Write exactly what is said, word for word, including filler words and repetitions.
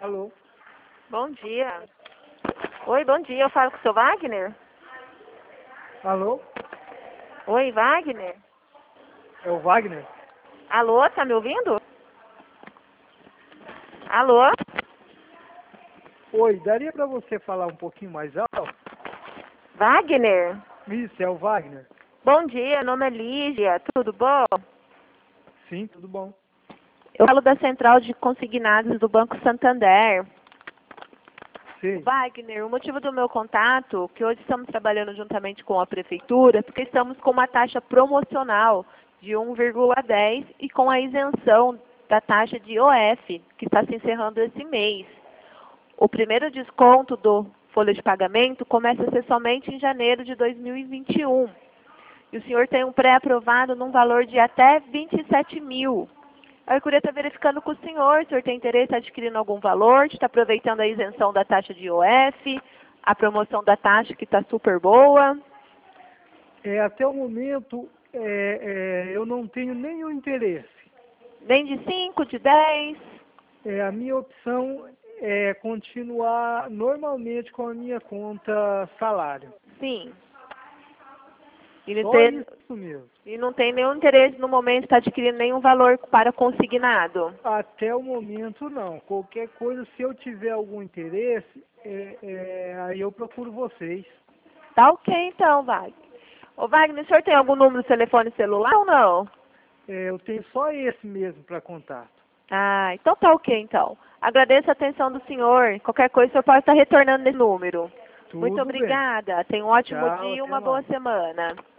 Alô? Bom dia. Oi, bom dia. Eu falo com o seu Wagner? Alô? Oi, Wagner? É o Wagner? Alô, tá me ouvindo? Alô? Oi, daria pra você falar um pouquinho mais alto? Wagner? Isso, é o Wagner? Bom dia, meu nome é Lígia. Tudo bom? Sim, tudo bom. Eu falo da Central de Consignados do Banco Santander. Sim. Wagner, o motivo do meu contato, que hoje estamos trabalhando juntamente com a Prefeitura, porque estamos com uma taxa promocional de um vírgula dez e com a isenção da taxa de O F, que está se encerrando esse mês. O primeiro desconto do folha de pagamento começa a ser somente em janeiro de dois mil e vinte e um. E o senhor tem um pré-aprovado num valor de até vinte e sete mil. Eu queria estar verificando com o senhor, o senhor tem interesse em adquirindo algum valor, está aproveitando a isenção da taxa de O F, a promoção da taxa que está super boa. É, até o momento, é, é, eu não tenho nenhum interesse. Nem de cinco, de dez? É, a minha opção é continuar normalmente com a minha conta salário. Sim. E não, Só tem, isso mesmo. e não tem nenhum interesse no momento de estar adquirindo nenhum valor para consignado? Até o momento, não. Qualquer coisa, se eu tiver algum interesse, é, é, aí eu procuro vocês. Tá ok então, Wagner. Ô Wagner, o senhor tem algum número de telefone celular ou não? É, eu tenho só esse mesmo para contato. Ah, então tá ok então. Agradeço a atenção do senhor. Qualquer coisa o senhor pode estar retornando nesse número. Muito Tudo bem. obrigada. Tenha um ótimo Tchau, dia e até uma boa mais. semana.